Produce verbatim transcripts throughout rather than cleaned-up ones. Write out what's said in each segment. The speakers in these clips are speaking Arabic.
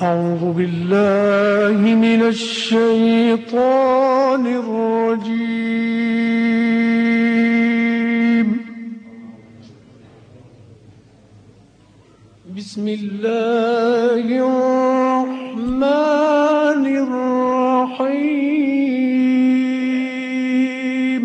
أعوذ بالله من الشيطان الرجيم. بسم الله الرحمن الرحيم.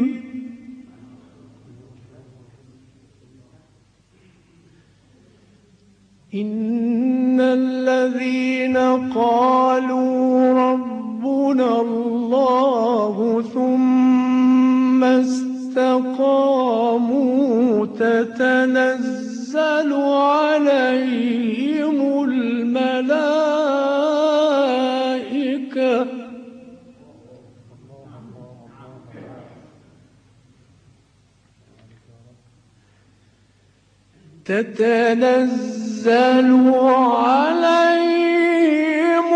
إن الذين قالوا ربنا الله ثم استقاموا تتنزل عليهم الملائكة تتنزل عليهم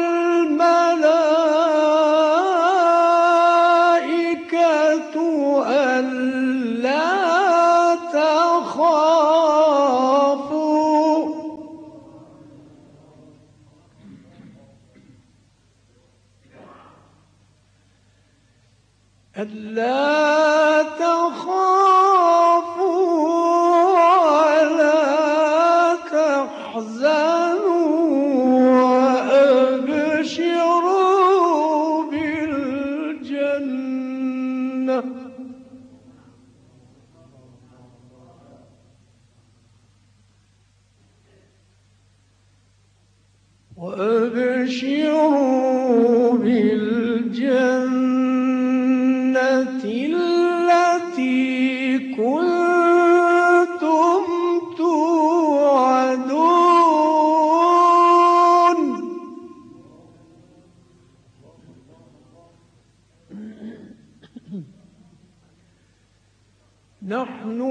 الملائكة ألا تخافوا ألا تخافوا وأبشروا بالجنة وأبشروا بالجنة التي كنتم توعدون. نحن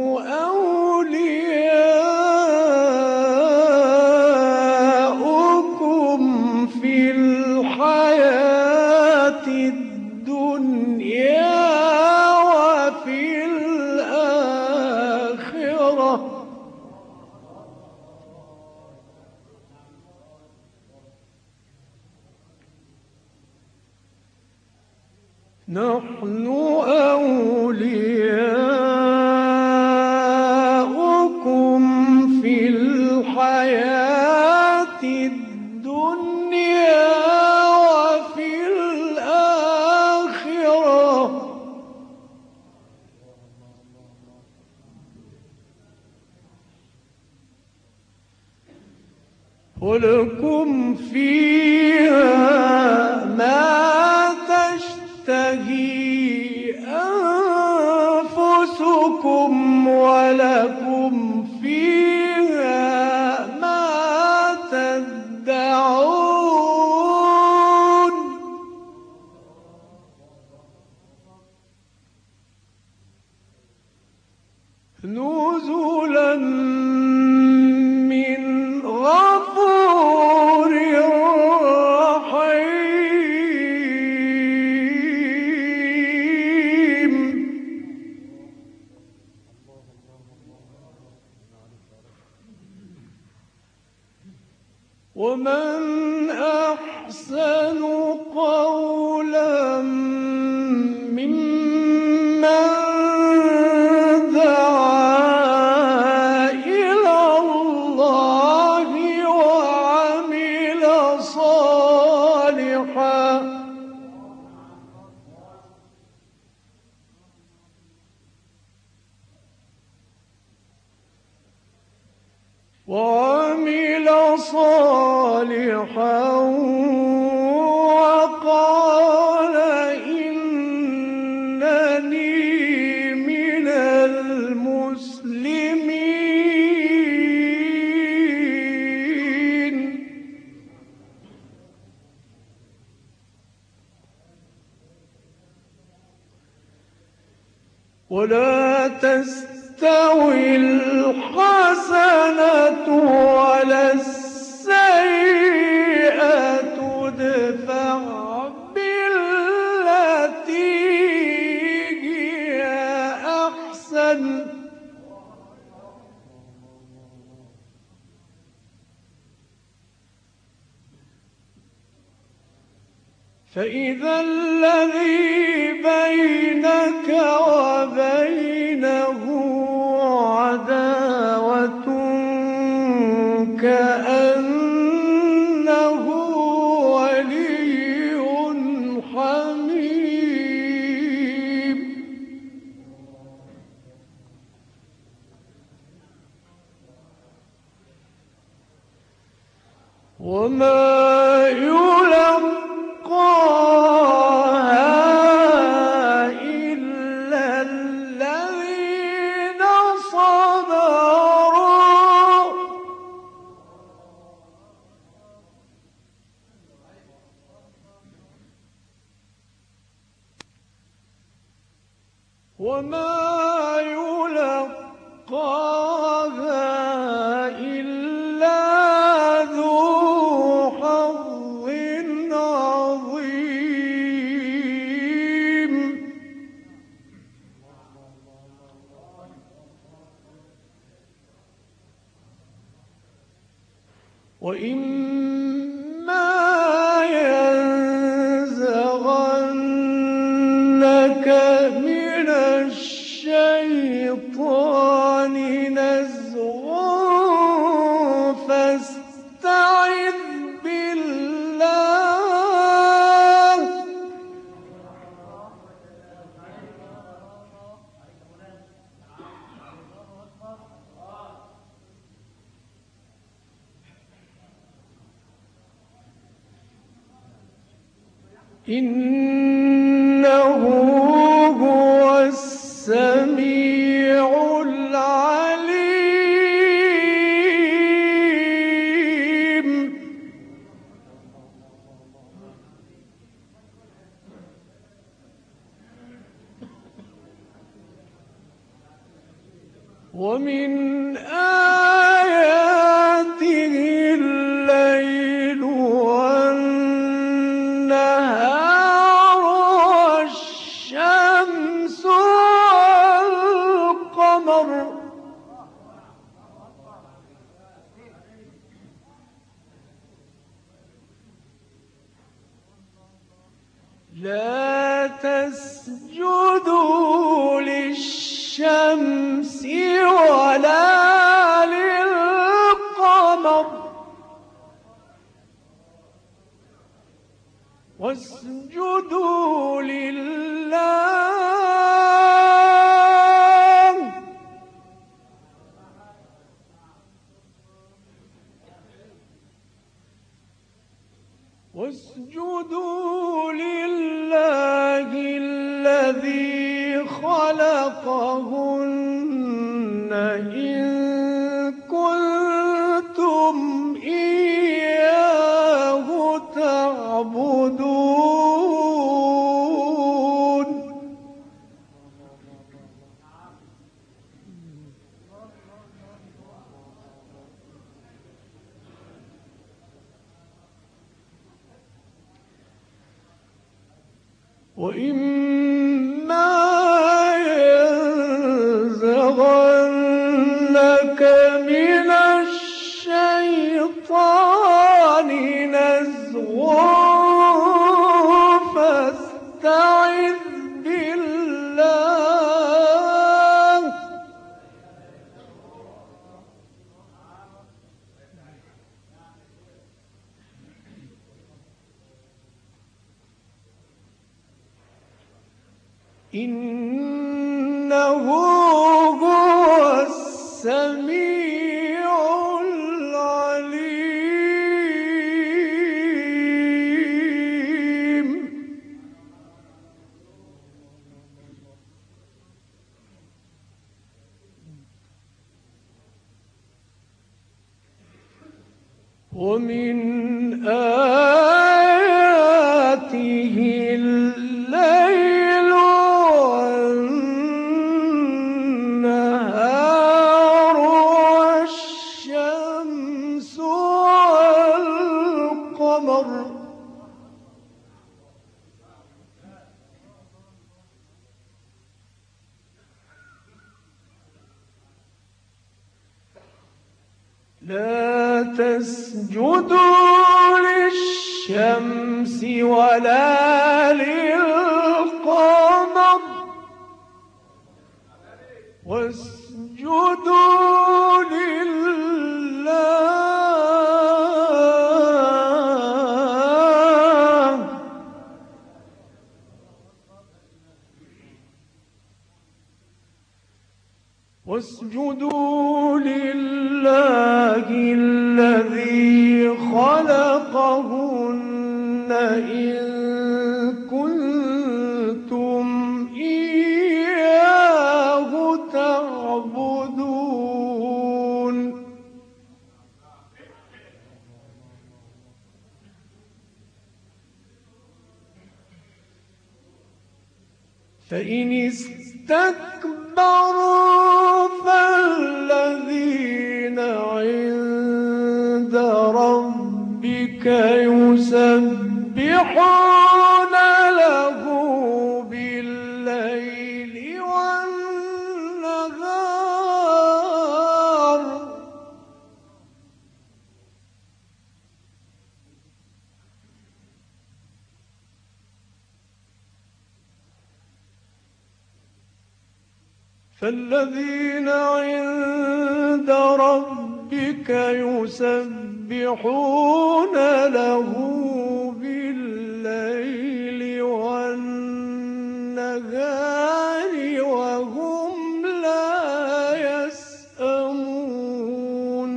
أولياؤكم في الحياة الدنيا وفي الآخرة نحن أولياؤكم في الحياة الدنيا وفي الآخرة ولكم فيها ما تشتهي أنفسكم ولكم فيها ما تدعون. نزلا من غفور رحيم. ومن أحسن قولا ممن دعا إلى الله وعمل صالحا وعمل صالحا وقال إنني من المسلمين. ولا تستوي الحسنة ولا السيئة ادفع بالتي هي أحسن فإذا الذي بينك وبينه عداوة كأنه ولي حميم. وما يلقاها إلا الذين صبروا وما يلقاها إلا ذو حظ عظيم. وإما ينزغنك من الشيطان نزغ فاستعذ بالله إنه هو السميع العليم. ومن آياته الليل والنهار والشمس والقمر لا تسجدوا للشمس ولا للقمر واسجدوا لله واسجدوا لله الذي خلقهن إن كنتم إياه تعبدون. وإما ينزغنك من الشيطان نزغ فاستعذ بالله إنه هو السميع العليم. ومن آياته الليل والنهار والشمس والقمر لا تسجدوا للشمس للشمس ولا للقمر واسجدوا لله واسجدوا لله الذي خلقهن إن كنتم إياه تعبدون فإن استكبروا فالذين عند ربك يسبحون له بالليل والنهار فالذين عند ربك يسبحون له بالليل والنهار وهم لا يسأمون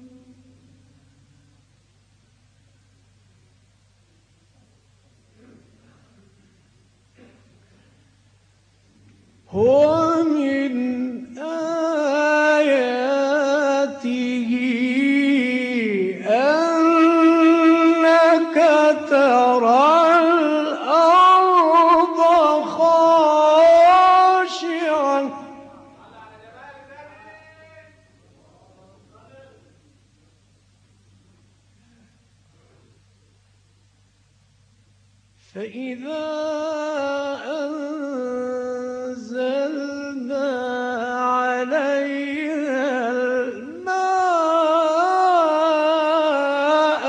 هو من آياته أنك ترى الأرض خاشعة فإذا أنزلنا عليها الماء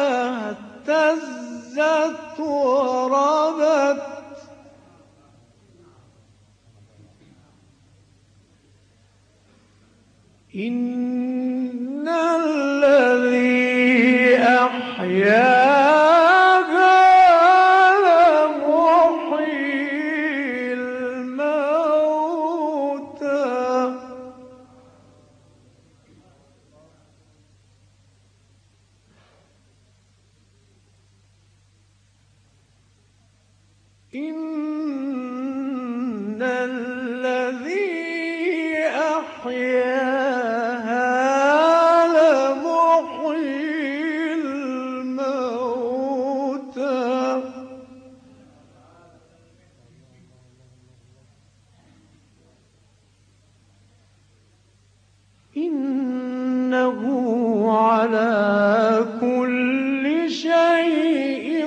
اهتزت وربت إن الذي أحياها لمحيي الموتى إن الذي أحياها لمحيي الموتى إنه على كل شيء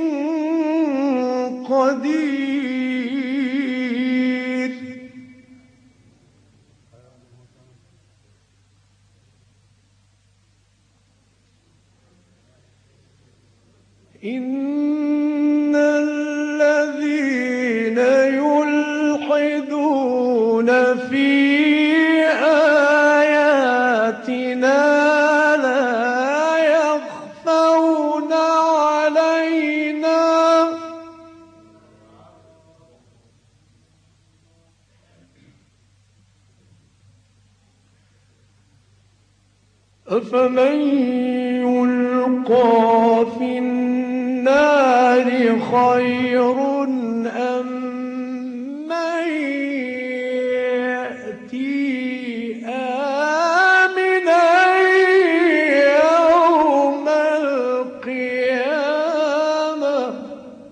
قدير إن الذين يلحدون في آياتنا لا يخفون علينا أفمن يلقى في النار خير أم من يأتي آمنا يوم القيامة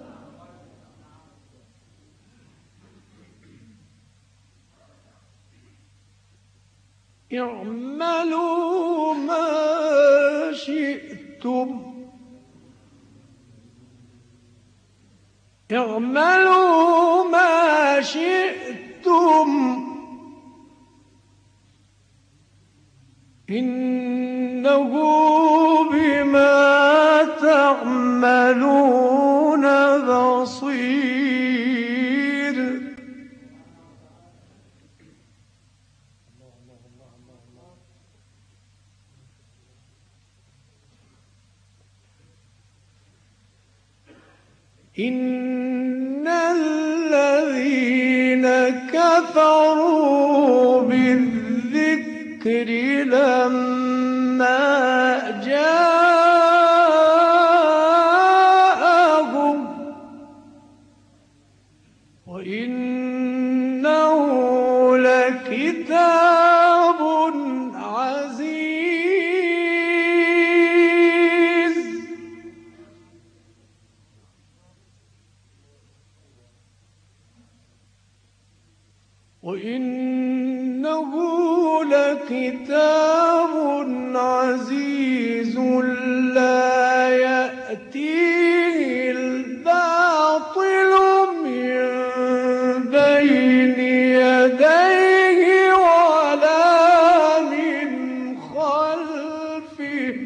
اعملوا ما شئتم اعملوا ما شئتم إنه بما تعملون إن الذين كفروا بالذكر لما جاءهم وإنه لكتاب عزيز وإنه لكتاب عزيز لا يأتيه الباطل من بين يديه ولا من خلفه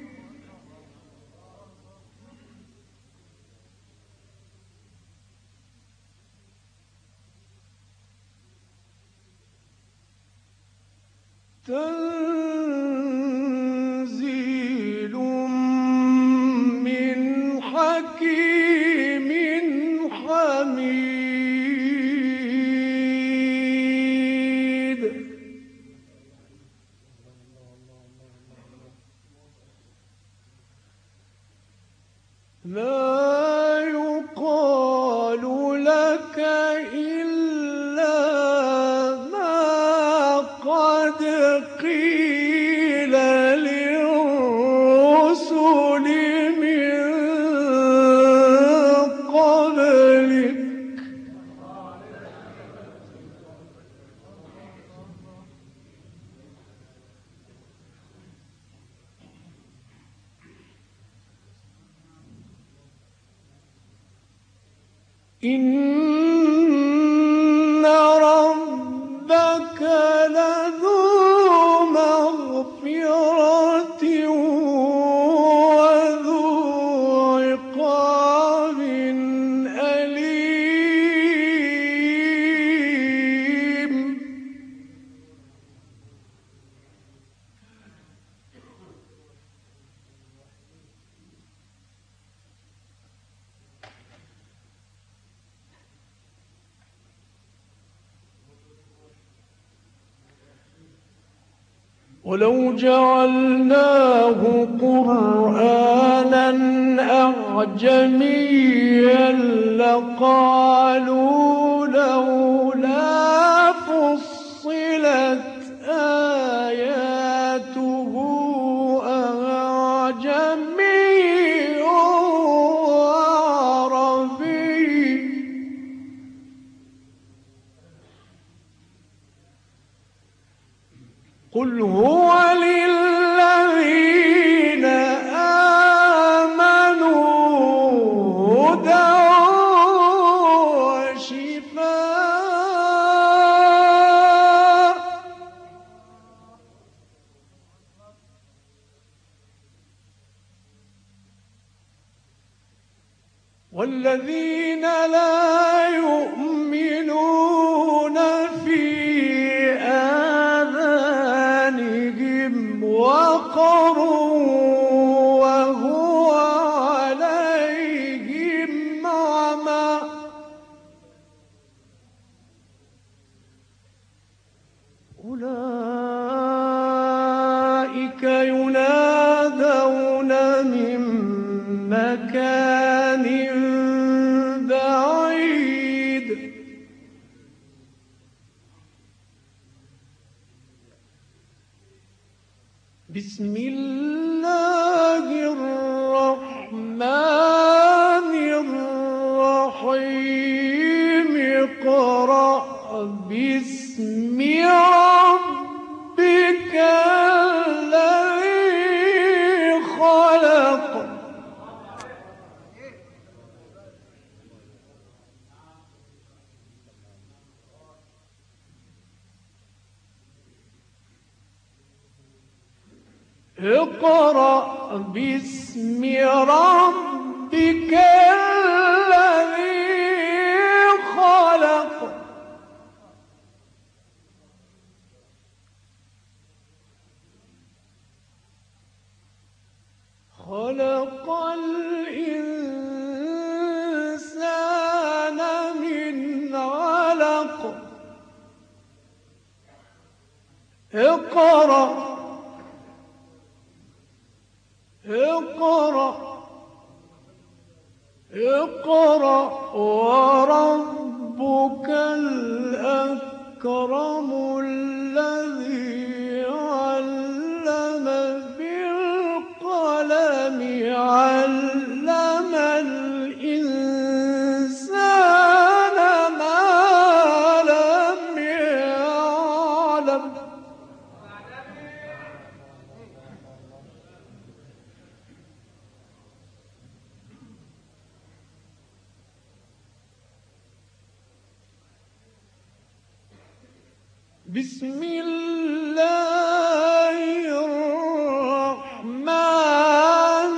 تنزيل من حكيم حميد لا يقال لك إلا ما قد قيل للرسل من قبلك إن ربك لذو مغفرة وذو عقاب أليم ولو جعلناه قرآنا أعجميا لقالوا لولا فصلت آياته أعجمي وعربي قل هو للذين آمنوا هدى وشفاء والذين لا يؤمنون في آذانهم وقر وهو عليهم عمى أولئك ينادون من مكان بعيد بسم الله الرحمن الرحيم اقرأ باسم ربك الذي خلق اقرأ باسم ربك الذي خلق خلق الإنسان اقرأ اقرأ اقرأ وربك الأكرم الذي علم بالقلم علم الإنسان ما لم يعلم. بسم الله الرحمن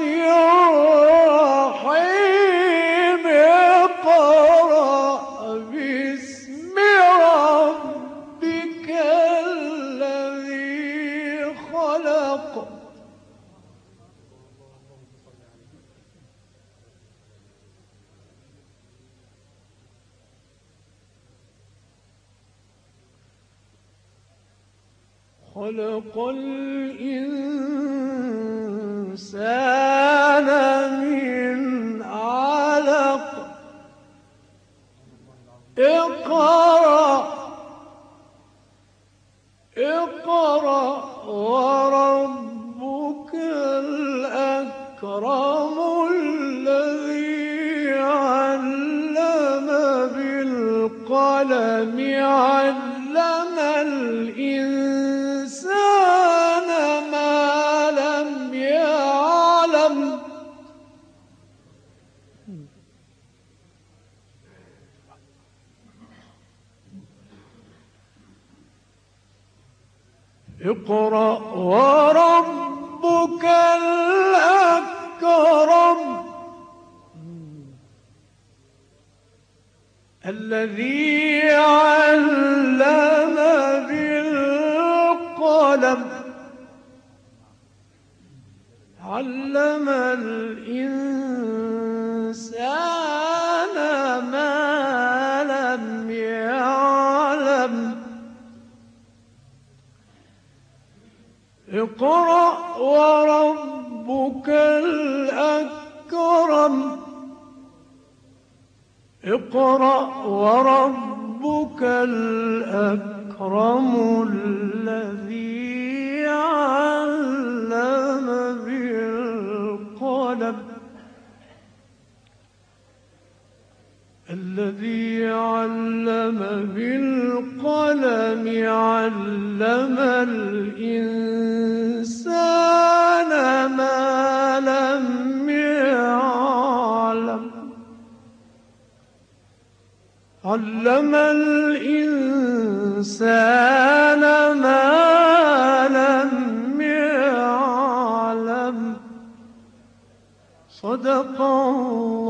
الرحيم اقرأ باسم ربك الذي خلق. خلق الإنسان من علق. اقرأ اقرأ وربك الأكرم الذي علم بالقلم علم الإنسان ما لم يعلم. اقرأ وربك الأكرم الذي علم بالقلم علم الإنسان ما لم يعلم. اقرأ وربك الأكرم اقرأ وربك الأكرم الذي علم بالقلم الذي علم بالقلم علم الإنسان ما لم يعلم. علم الإنسان ما لم يعلم. صدق